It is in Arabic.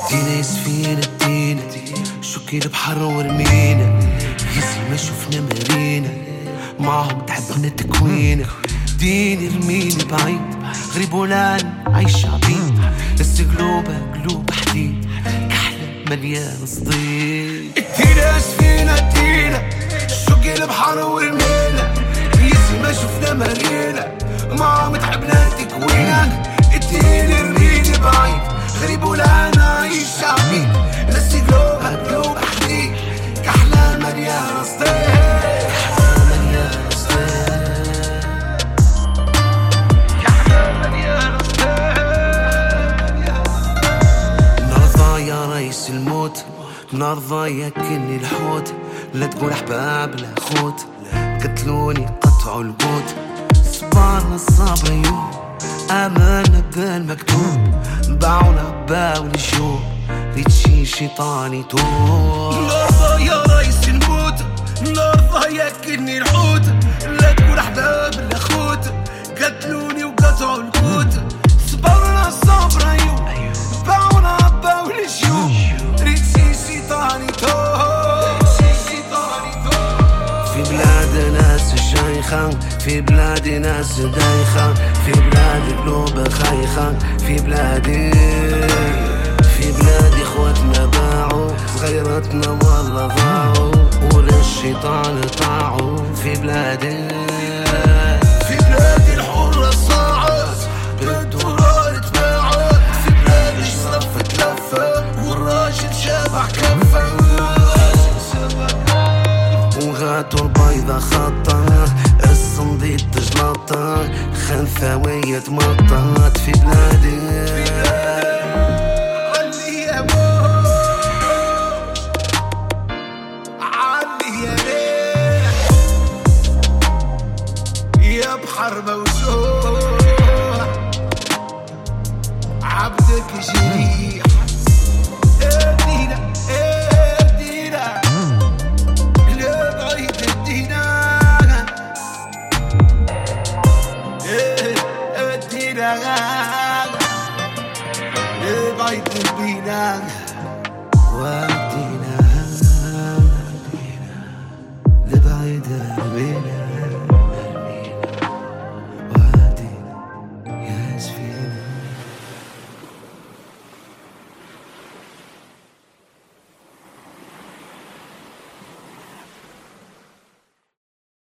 دينا سفينة دينا شوكي البحر ورمينا يزي ما شفنا مارينا معهم تعبنا تكوينا ديني رميني بعيد غريب ولان عايش عبيد بس قلوب حديد كحلة مليان صديق دينا سفينة دينا شوكي البحر ورمينا يزي ما شفنا مارينا معهم تعبنا تكوينا ديني رميني بعيد غريب ولان عايش عبيد بس قلوب حديد كحلة مليان صديق الموت نرضى ياكلني الحوت لا تقول احباب لا خوت قتلوني قطعوا القوت صبرنا الصبر يوم امانة بالمكتوب باعونا باو الجوع ريتشي شيطاني توب نرضى يا ريس الموت نرضى ياكلني الحوت لا تقول احباب لا خوت قتلوني وقطعوا القوت صبرنا الصبر يوم باعونا باو الجوع في بلاد ناس شيخة في بلاد ناس دايخة في بلاد قلوب خايخة في بلادي اخواتنا باعوا صغيرتنا والله ضاعوا وللشيطان طاعوا في بلادي الحرة صاعت بالدولار تباعت في بلادي صفت لفة والراجل شبح كفة وغاتو البيضة خطة الصنديد تجلطة خنثوية مطات في بلادي علي يا موج علي يا ريح يا بحر موجوع عبدك جريح لبعيد البناء